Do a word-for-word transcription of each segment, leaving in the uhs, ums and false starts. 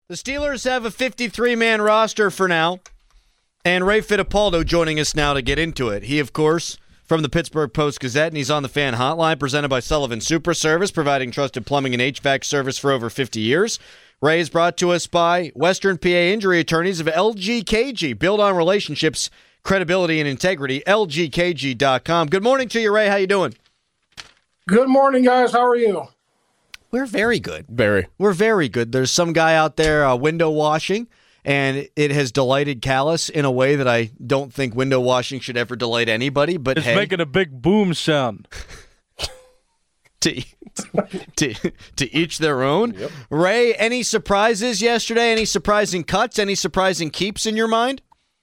The Steelers have a fifty-three man roster for now, and Ray Fittipaldo joining us now to get into it. He, of course, from the Pittsburgh Post-Gazette, and he's on the Fan Hotline, presented by Sullivan Super Service, providing trusted plumbing and H V A C service for over fifty years. Ray is brought to us by Western P A injury attorneys of L G K G. Build on relationships, credibility, and integrity. L G K G dot com. Good morning to you, Ray. How you doing? Good morning, guys. How are you? We're very good. Very. We're very good. There's some guy out there uh, window washing, and it has delighted Callis in a way that I don't think window washing should ever delight anybody. But it's hey, making a big boom sound. to, to, to each their own. Yep. Ray, any surprises yesterday? Any surprising cuts? Any surprising keeps in your mind?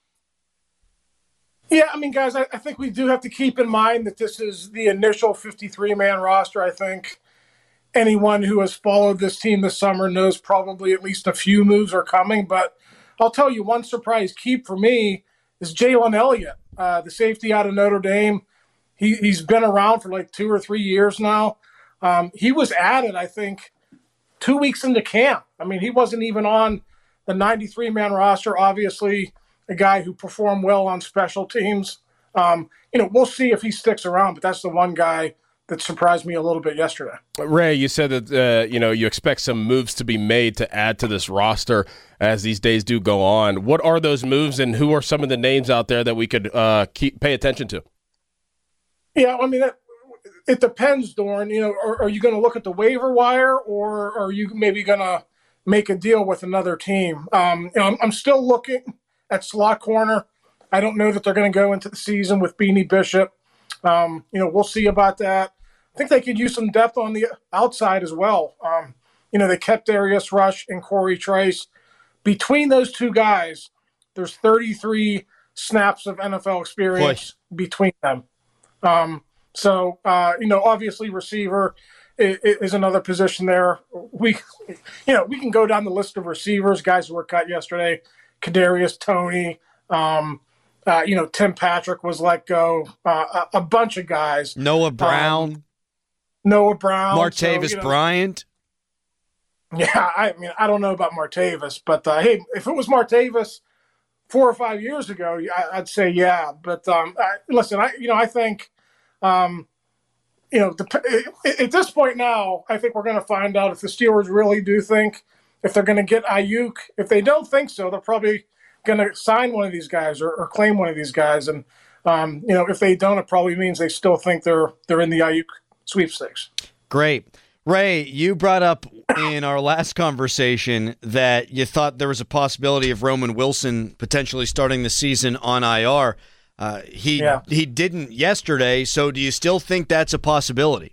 Yeah, I mean, guys, I, I think we do have to keep in mind that this is the initial fifty-three man roster. I think anyone who has followed this team this summer knows probably at least a few moves are coming. But I'll tell you, one surprise keep for me is Jalen Elliott, uh, the safety out of Notre Dame. He, he's been around for like two or three years now. Um, he was added, I think, two weeks into camp. I mean, he wasn't even on the ninety-three man roster, obviously a guy who performed well on special teams. Um, you know, we'll see if he sticks around, but that's the one guy that surprised me a little bit yesterday. Ray, you said that uh, you know you expect some moves to be made to add to this roster as these days do go on. What are those moves, and who are some of the names out there that we could uh, keep pay attention to? Yeah, I mean, it, it depends, Dorn. You know, are, are you going to look at the waiver wire, or are you maybe going to make a deal with another team? Um, you know, I'm, I'm still looking at slot corner. I don't know that they're going to go into the season with Beanie Bishop. Um, you know, we'll see about that. I think they could use some depth on the outside as well. Um, you know, they kept Darius Rush and Corey Trice. Between those two guys, there's thirty-three snaps of N F L experience Boy. between them. Um, so, uh, you know, obviously receiver is, is another position there. We, you know, we can go down the list of receivers, guys who were cut yesterday. Kadarius Toney, um, uh, you know, Tim Patrick was let go. Uh, a, a bunch of guys. Noah Brown. Um, Noah Brown. Martavis so, you know, Bryant. Yeah, I mean, I don't know about Martavis, but uh, hey, if it was Martavis four or five years ago, I, I'd say yeah. But um, I, listen, I you know, I think, um, you know, the, at this point now, I think we're going to find out if the Steelers really do think if they're going to get Ayuk. If they don't think so, they're probably going to sign one of these guys or, or claim one of these guys. And um, you know, if they don't, it probably means they still think they're they're in the Ayuk sweepstakes. Great. Ray, you brought up in our last conversation that you thought there was a possibility of Roman Wilson potentially starting the season on I R. Uh, he yeah. he didn't yesterday, so do you still think that's a possibility?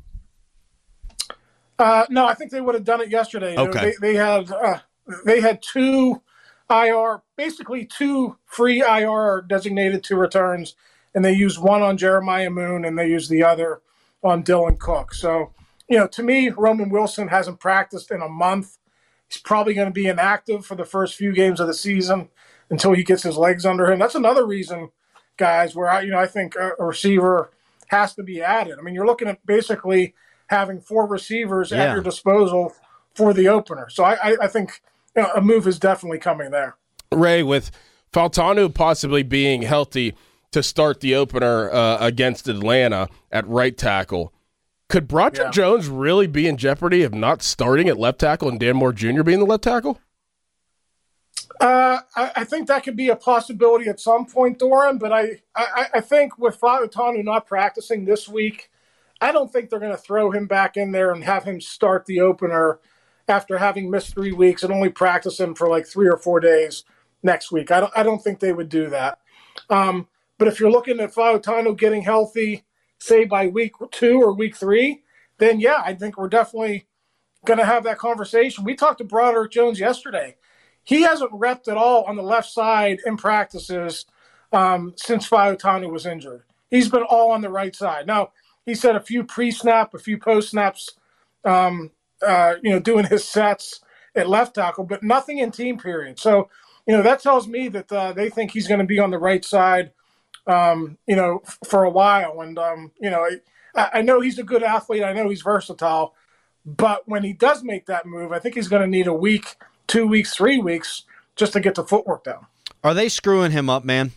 Uh, no, I think they would have done it yesterday. Okay. They, they had uh, they had two I R, basically two free I R designated to returns, and they used one on Jeremiah Moon and they used the other on Dylan Cook. So, you know, to me, Roman Wilson hasn't practiced in a month. He's probably going to be inactive for the first few games of the season until he gets his legs under him. That's another reason, guys, where I, you know, I think a, a receiver has to be added. I mean, you're looking at basically having four receivers yeah. at your disposal for the opener. So I, I, I think you know, a move is definitely coming there. Ray, with Fautanu possibly being healthy to start the opener uh, against Atlanta at right tackle, could Broderick yeah. Jones really be in jeopardy of not starting at left tackle and Dan Moore Junior being the left tackle? Uh, I, I think that could be a possibility at some point, Doran, but I, I, I think with Fautanu not practicing this week, I don't think they're going to throw him back in there and have him start the opener after having missed three weeks and only practice him for like three or four days next week. I don't, I don't think they would do that. Um, but if you're looking at Fautanu getting healthy, say by week two or week three, then yeah, I think we're definitely going to have that conversation. We talked to Broderick Jones yesterday. He hasn't repped at all on the left side in practices um, since Fautanu was injured. He's been all on the right side. Now, he said a few pre-snap, a few post-snaps, um, uh, you know, doing his sets at left tackle, but nothing in team period. So, you know, that tells me that uh, they think he's going to be on the right side, um, you know, f- for a while. And, um, you know, I, I know he's a good athlete. I know he's versatile. But when he does make that move, I think he's going to need a week two weeks, three weeks just to get the footwork down. Are they screwing him up, man?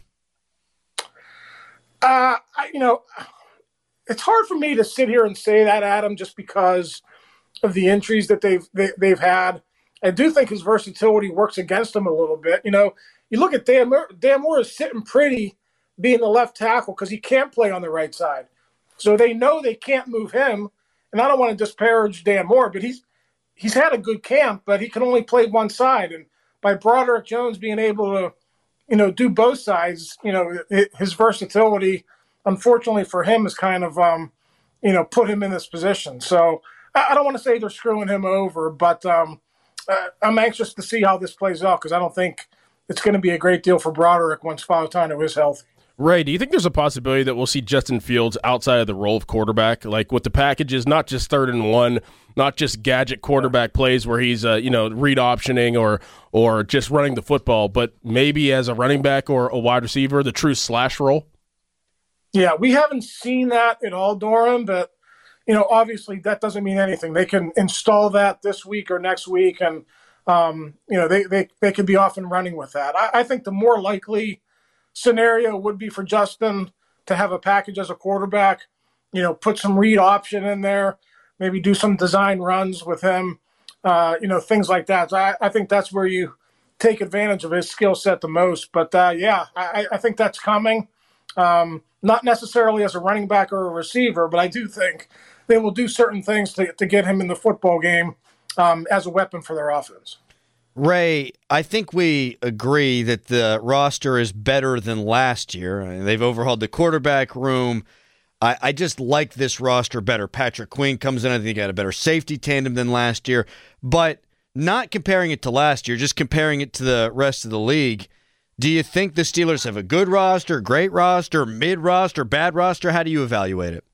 Uh, I, you know, it's hard for me to sit here and say that, Adam, just because of the injuries that they've they, they've had. I do think his versatility works against him a little bit. You know, you look at Dan Moore, Dan Moore is sitting pretty being the left tackle because he can't play on the right side. So they know they can't move him. And I don't want to disparage Dan Moore, but he's he's had a good camp, but he can only play one side. And by Broderick Jones being able to, you know, do both sides, you know, his versatility, unfortunately for him, has kind of, um, you know, put him in this position. So I don't want to say they're screwing him over, but um, uh, I'm anxious to see how this plays out because I don't think it's going to be a great deal for Broderick once Fautano is healthy. Ray, do you think there's a possibility that we'll see Justin Fields outside of the role of quarterback, like with the packages, not just third and one, not just gadget quarterback plays where he's, uh, you know, read optioning or or just running the football, but maybe as a running back or a wide receiver, the true slash role? Yeah, we haven't seen that at all, Doran, but, you know, obviously that doesn't mean anything. They can install that this week or next week, and, um, you know, they, they, they could be off and running with that. I, I think the more likely scenario would be for Justin to have a package as a quarterback, you know, put some read option in there, maybe do some design runs with him, uh, you know, things like that. So I, I think that's where you take advantage of his skill set the most. But, uh, yeah, I, I think that's coming. Um, not necessarily as a running back or a receiver, but I do think they will do certain things to, to get him in the football game um, as a weapon for their offense. Ray, I think we agree that the roster is better than last year. They've overhauled the quarterback room. I, I just like this roster better. Patrick Queen comes in. I think he got a better safety tandem than last year. But not comparing it to last year, just comparing it to the rest of the league, do you think the Steelers have a good roster, great roster, mid roster, bad roster? How do you evaluate it?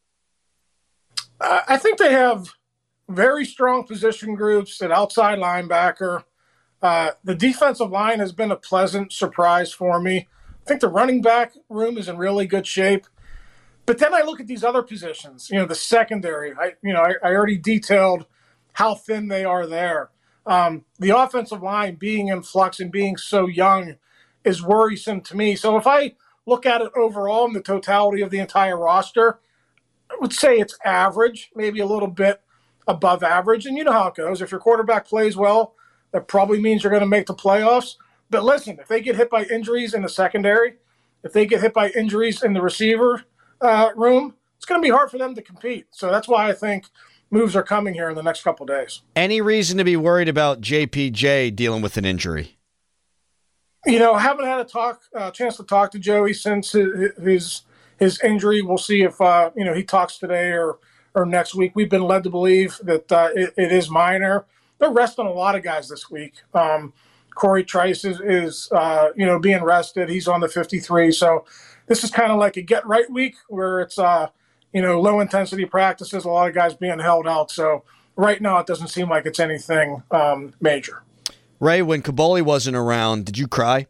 Uh, I think they have very strong position groups at outside linebacker. Uh, the defensive line has been a pleasant surprise for me. I think the running back room is in really good shape. But then I look at these other positions, you know, the secondary. I, you know, I, I already detailed how thin they are there. Um, the offensive line being in flux and being so young is worrisome to me. So if I look at it overall in the totality of the entire roster, I would say it's average, maybe a little bit above average. And you know how it goes. If your quarterback plays well, that probably means you're going to make the playoffs. But listen, if they get hit by injuries in the secondary, if they get hit by injuries in the receiver uh, room, it's going to be hard for them to compete. So that's why I think moves are coming here in the next couple of days. Any reason to be worried about J P J dealing with an injury? You know, I haven't had a talk, uh, chance to talk to Joey since his his, his injury. We'll see if uh, you know he talks today or or next week. We've been led to believe that uh, it, it is minor. They're resting a lot of guys this week. Um, Corey Trice is, is uh, you know being rested. He's on the fifty-three. So this is kind of like a get right week where it's uh, you know low intensity practices. A lot of guys being held out. So right now it doesn't seem like it's anything um, major. Ray, when Kaboli wasn't around, did you cry?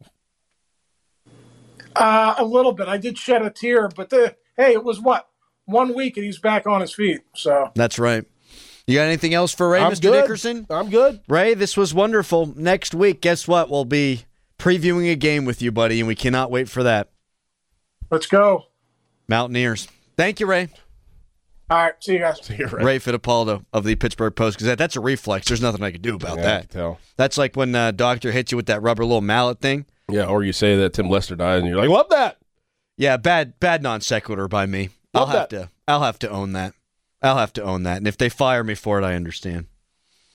Uh, a little bit. I did shed a tear, but the, hey, it was what? One week and he's back on his feet. So that's right. You got anything else for Ray, I'm Mister good. Dickerson? I'm good. Ray, this was wonderful. Next week, guess what? We'll be previewing a game with you, buddy, and we cannot wait for that. Let's go. Mountaineers. Thank you, Ray. All right, see you guys. See you, Ray. Ray Fittipaldo of the Pittsburgh Post-Gazette. That's a reflex. There's nothing I can do about Yeah, I that. can tell. That's like when uh, doctor hits you with that rubber little mallet thing. Yeah, or you say that Tim Lester died, and you're like, love that. Yeah, bad bad non sequitur by me. I'll Love have that. to I'll have to own that. I'll have to own that. And if they fire me for it, I understand.